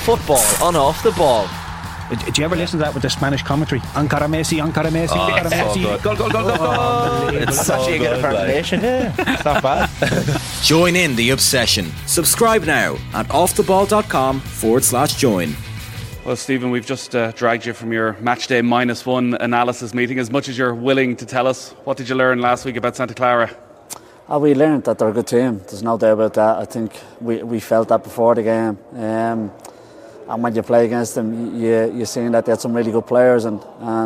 football on Off the Ball. Did you ever listen to that with the Spanish commentary? Ankara Messi, Ankara Messi, Ankara Messi. Goal, goal, goal, goal, goal. It's so actually a good formation. Yeah, it's not bad. Join in the obsession. Subscribe now at offtheball.com/join. Well, Stephen, we've just dragged you from your matchday -1 analysis meeting. As much as you're willing to tell us, what did you learn last week about Santa Clara? We learned that they're a good team. There's no doubt about that. I think we felt that before the game. And when you play against them, you're seeing that they had some really good players and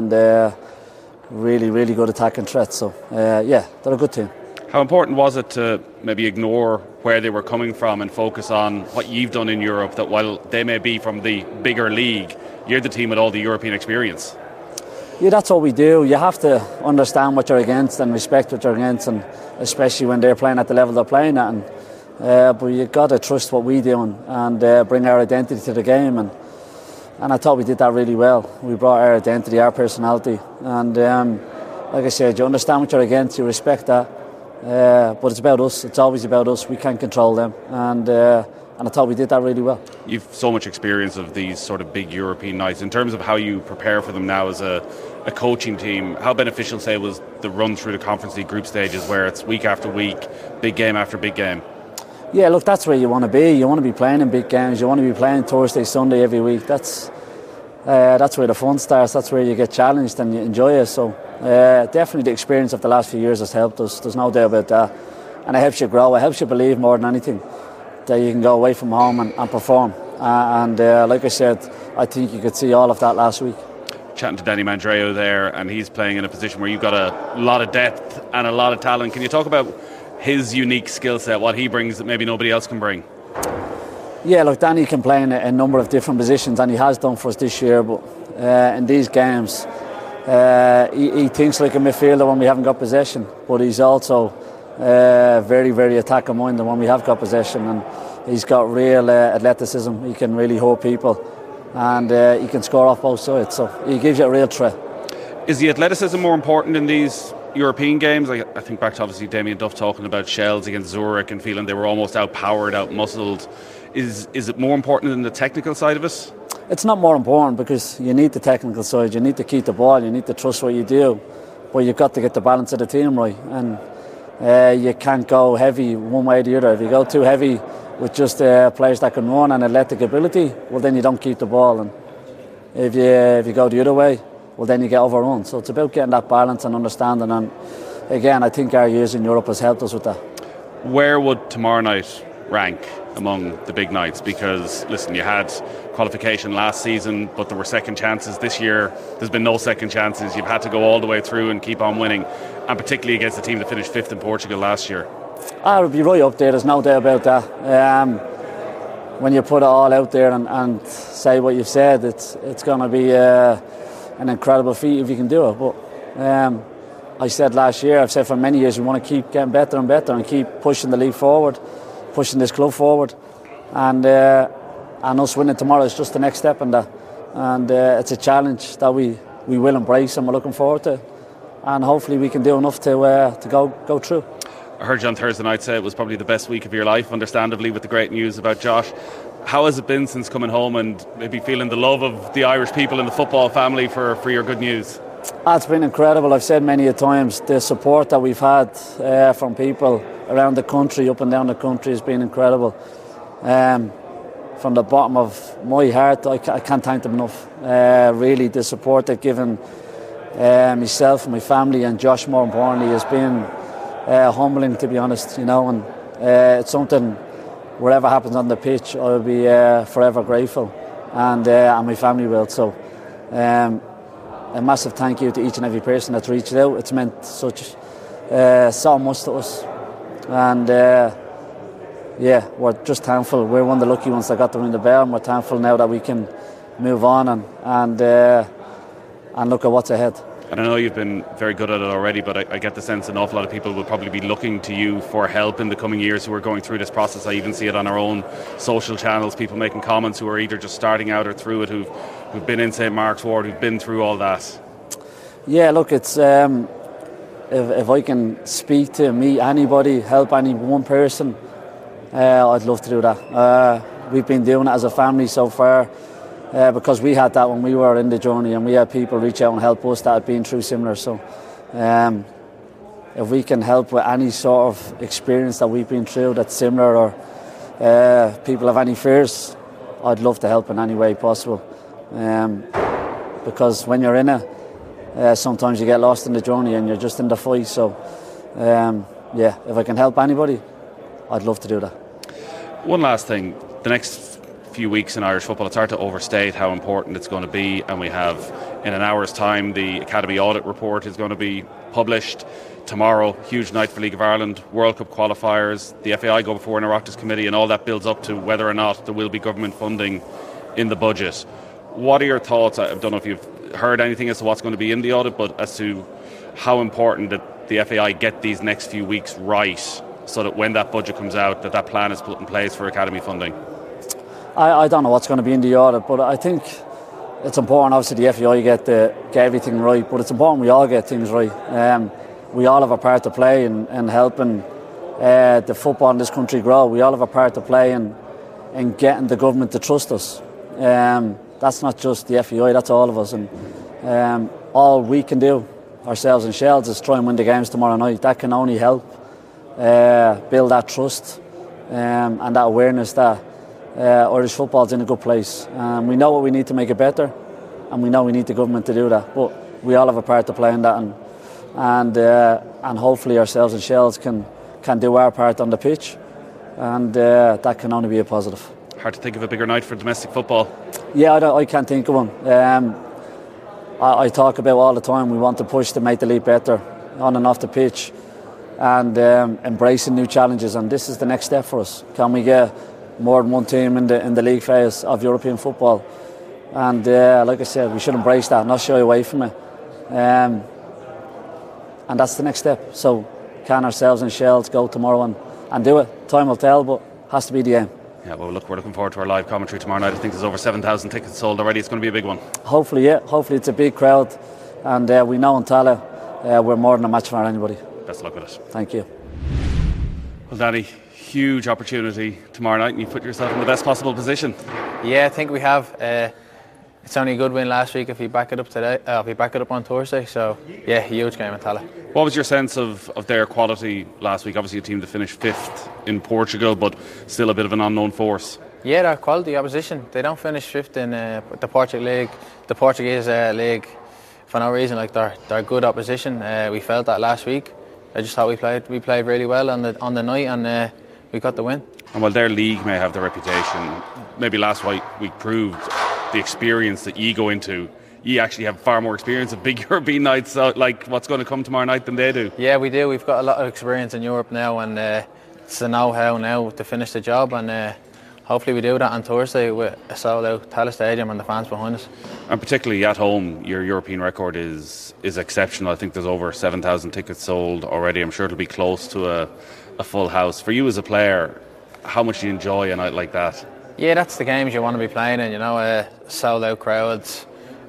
really, really good attacking threats. So, yeah, they're a good team. How important was it to maybe ignore where they were coming from and focus on what you've done in Europe, that while they may be from the bigger league, you're the team with all the European experience? Yeah, that's what we do. You have to understand what you're against and respect what you're against, and especially when they're playing at the level they're playing at. And, but you've got to trust what we do and bring our identity to the game. And I thought we did that really well. We brought our identity, our personality. And like I said, you understand what you're against, you respect that. But it's about us. It's always about us. We can't control them. And I thought we did that really well. You've so much experience of these sort of big European nights. In terms of how you prepare for them now as a coaching team, how beneficial, say, was the run through the Conference League group stages where it's week after week, big game after big game? Yeah, look, that's where you want to be. You want to be playing in big games. You want to be playing Thursday, Sunday every week. That's where the fun starts. That's where you get challenged and you enjoy it. So definitely the experience of the last few years has helped us. There's no doubt about that. And it helps you grow. It helps you believe more than anything that you can go away from home and perform. Like I said, I think you could see all of that last week. Chatting to Danny Mandreo there, and he's playing in a position where you've got a lot of depth and a lot of talent. Can you talk about his unique skill set, what he brings that maybe nobody else can bring? Yeah, look, Danny can play in a number of different positions, and he has done for us this year. But in these games, he thinks like a midfielder when we haven't got possession, but he's also very, very attacking minded when we have got possession, and he's got real athleticism. He can really hurt people, and he can score off both sides, so he gives you a real threat. Is the athleticism more important in these European games? I think back to obviously Damien Duff talking about Shells against Zurich and feeling they were almost outpowered, outmuscled. Is it more important than the technical side of it? It's not more important, because you need the technical side. You need to keep the ball. You need to trust what you do, but you've got to get the balance of the team right, and you can't go heavy one way or the other. If you go too heavy with just players that can run and athletic ability, well, then you don't keep the ball. And if you go the other way, well, then you get overrun. So it's about getting that balance and understanding. And again, I think our years in Europe has helped us with that. Where would tomorrow night rank among the big nights? Because, listen, you had qualification last season, but there were second chances. This year, there's been no second chances. You've had to go all the way through and keep on winning, and particularly against a team that finished 5th in Portugal last year. It'll be right up there, there's no doubt about that. When you put it all out there and say what you've said, it's going to be an incredible feat if you can do it. But I said last year, I've said for many years, we want to keep getting better and better and keep pushing the league forward, pushing this club forward, and us winning tomorrow is just the next step in that. And it's a challenge that we will embrace, and we're looking forward to it. And hopefully we can do enough to go through. I heard you on Thursday night say it was probably the best week of your life, understandably, with the great news about Josh. How has it been since coming home and maybe feeling the love of the Irish people and the football family for your good news? It's been incredible. I've said many a times, the support that we've had from people around the country, up and down the country, has been incredible. From the bottom of my heart, I can't thank them enough. Really, the support they've given myself and my family, and Josh more importantly, has been humbling, to be honest, you know, and it's something, whatever happens on the pitch, I'll be forever grateful, and my family will. So a massive thank you to each and every person that's reached out. It's meant so much to us, and yeah, we're just thankful. We're one of the lucky ones that got to ring the bell, and we're thankful now that we can move on and look at what's ahead. And I know you've been very good at it already, but I get the sense an awful lot of people will probably be looking to you for help in the coming years who are going through this process. I even see it on our own social channels, people making comments who are either just starting out or through it, who've been in St. Mark's Ward, who've been through all that. Yeah, look, it's if I can meet anybody, help any one person, I'd love to do that. we've been doing it as a family so far because we had that when we were in the journey, and we had people reach out and help us that had been through similar. So if we can help with any sort of experience that we've been through that's similar, or people have any fears, I'd love to help in any way possible. Because when you're in it, sometimes you get lost in the journey and you're just in the fight. So if I can help anybody, I'd love to do that. One last thing, the next few weeks in Irish football, it's hard to overstate how important it's going to be, and we have in an hour's time the Academy Audit Report is going to be published. Tomorrow, huge night for League of Ireland, World Cup qualifiers, the FAI go before an Oireachtas committee, and all that builds up to whether or not there will be government funding in the budget. What are your thoughts? I don't know if you've heard anything as to what's going to be in the audit, but as to how important that the FAI get these next few weeks right, so that when that budget comes out, that plan is put in place for Academy funding. I don't know what's going to be in the audit, but I think it's important, obviously, the FAI get everything right, but it's important we all get things right. We all have a part to play in helping the football in this country grow. We all have a part to play in getting the government to trust us. That's not just the FAI, that's all of us. And all we can do, ourselves and Shells, is try and win the games tomorrow night. That can only help build that trust and that awareness that Irish football's in a good place. We know what we need to make it better, and we know we need the government to do that. But we all have a part to play in that, and hopefully ourselves and Shells can do our part on the pitch, and that can only be a positive. Hard to think of a bigger night for domestic football. Yeah, I can't think of one. I talk about all the time, we want to push to make the league better on and off the pitch, and embracing new challenges, and this is the next step for us. Can we get more than one team in the league phase of European football? And like I said, we should embrace that, not shy away from it. And that's the next step. So can ourselves and Shells go tomorrow and do it? Time will tell, but has to be the aim. Yeah, well, look, we're looking forward to our live commentary tomorrow night. I think there's over 7,000 tickets sold already. It's going to be a big one. Hopefully, yeah. Hopefully it's a big crowd. And we know in Tallaght we're more than a match for anybody. Best of luck with it. Thank you. Well, Danny, huge opportunity tomorrow night, and you put yourself in the best possible position. Yeah, I think we have. It's only a good win last week if we back it up today. If we back it up on Thursday, so yeah, huge game in Tallaght. What was your sense of their quality last week? Obviously a team that finished 5th in Portugal, but still a bit of an unknown force. Yeah, they're quality opposition. They don't finish 5th in the Portuguese league for no reason. Like they're good opposition. We felt that last week. I just thought we played really well on the night, and we got the win. And while their league may have the reputation, maybe last week proved the experience that you go into. You actually have far more experience of big European nights, like what's going to come tomorrow night, than they do. Yeah, we do. We've got a lot of experience in Europe now, and it's the know-how now to finish the job, and hopefully we do that on Thursday with a sold-out Tallaght Stadium and the fans behind us. And particularly at home, your European record is exceptional. I think there's over 7,000 tickets sold already. I'm sure it'll be close to a full house. For you as a player, how much do you enjoy a night like that? Yeah, that's the games you want to be playing in, sold-out crowds,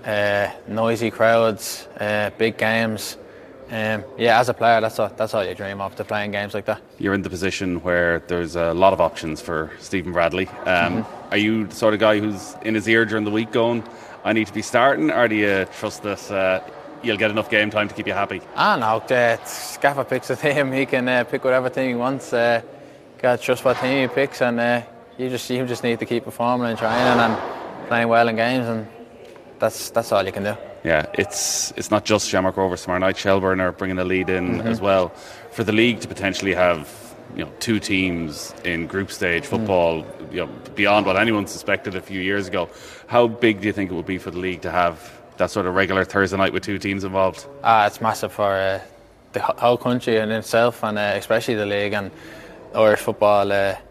noisy crowds, big games. As a player, that's all you dream of, to play in games like that. You're in the position where there's a lot of options for Stephen Bradley. Are you the sort of guy who's in his ear during the week going, I need to be starting, or do you trust that you'll get enough game time to keep you happy? No, Scaffer picks the team. He can pick whatever team he wants. Got to trust what team he picks, and you just need to keep performing and training and playing well in games, and that's all you can do. Yeah, it's not just Shamrock Rovers tomorrow night. Shelbourne are bringing a lead in as well. For the league to potentially have two teams in group stage football, beyond what anyone suspected a few years ago, how big do you think it would be for the league to have that sort of regular Thursday night with two teams involved? It's massive for the whole country in itself, and especially the league and Irish football.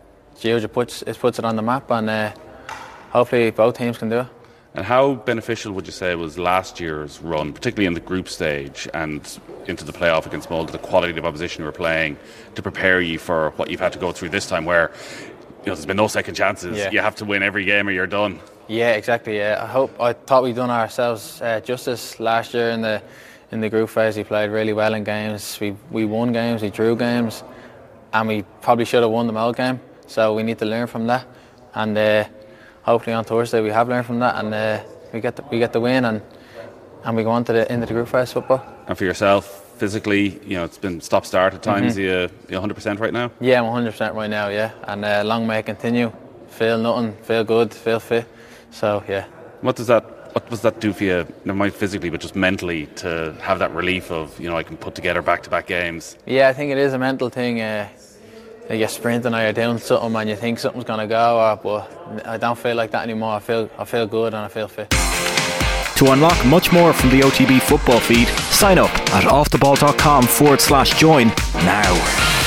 It puts it on the map, and hopefully both teams can do it. And how beneficial would you say was last year's run, particularly in the group stage and into the playoff against Molde, the quality of opposition you were playing, to prepare you for what you've had to go through this time, where there's been no second chances? Yeah. You have to win every game or you're done. Yeah, exactly. Yeah. I thought we'd done ourselves justice last year in the group phase. We played really well in games. We won games, we drew games, and we probably should have won the Molde game. So we need to learn from that. and hopefully on Thursday we have learned from that, and we get the win, and we go on to into the group phase football. And for yourself, physically, it's been stop-start at times. You're 100% right now? Yeah, I'm 100% right now, yeah. And long may it continue. Feel nothing, feel good, feel fit. So, yeah. What does that do for you, never mind physically, but just mentally, to have that relief of, I can put together back-to-back games? Yeah, I think it is a mental thing. You're sprinting or you're doing something and you think something's going to go, but I don't feel like that anymore. I feel good and I feel fit. To unlock much more from the OTB football feed, sign up at offtheball.com/join now.